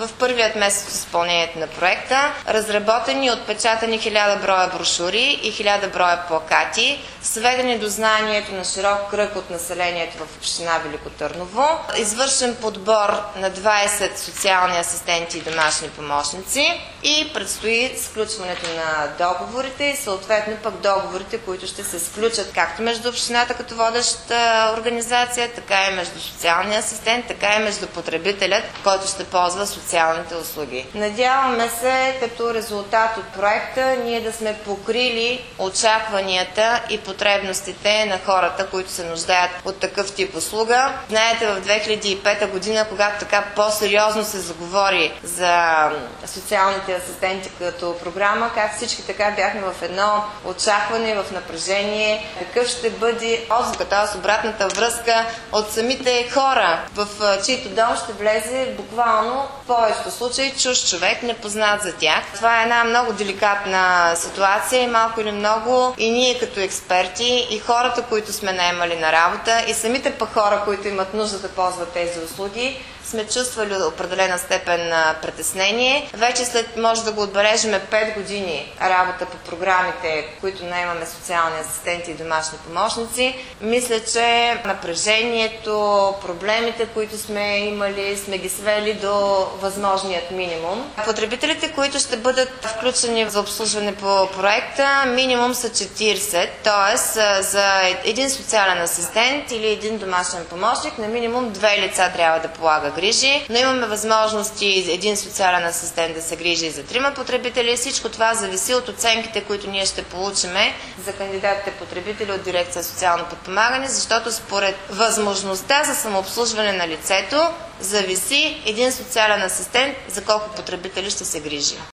В първият месец изпълнението на проекта разработени и отпечатани 1000 броя брошури и 1000 броя плакати, сведени до знанието на широк кръг от населението в община Велико Търново, извършен подбор на 20 социални асистенти и домашни помощници и предстои сключването на договорите и съответно пък договорите, които ще се сключат както между общината като водеща организация, така и между социалния асистент, така и между потребителят, който ще ползва социалните услуги. Надяваме се като резултат от проекта ние да сме покрили очакванията и потребностите на хората, които се нуждаят от такъв тип услуга. Знаете, в 2005 година, когато така по-сериозно се заговори за социалните асистенти като програма, как всички така бяхме в едно очакване, в напрежение, какъв ще бъде отзвука, т.е. обратната връзка от самите хора, в чийто дом ще влезе буквално в повечето случаи чужд човек, непознат за тях. Това е една много деликатна ситуация и малко или много и ние като експерти, и хората, които сме наемали на работа, и самите пък хора, които имат нужда да ползват тези услуги, сме чувствали определена степен на притеснение. Вече след, може да го отбележим, 5 години работа по програмите, които наемаме социални асистенти и домашни помощници. Мисля, че напрежението, проблемите, които сме имали, сме ги свели до възможният минимум. Потребителите, които ще бъдат включени за обслужване по проекта, минимум са 40, т.е. за един социален асистент или един домашен помощник на минимум 2 лица трябва да полага грижи, но имаме възможности един социален асистент да се грижи за 3 потребители. Всичко това зависи от оценките, които ние ще получиме за кандидатите потребители от дирекция социално подпомагане, защото според възможността за самообслужване на лицето зависи един социален асистент за колко потребители ще се грижи.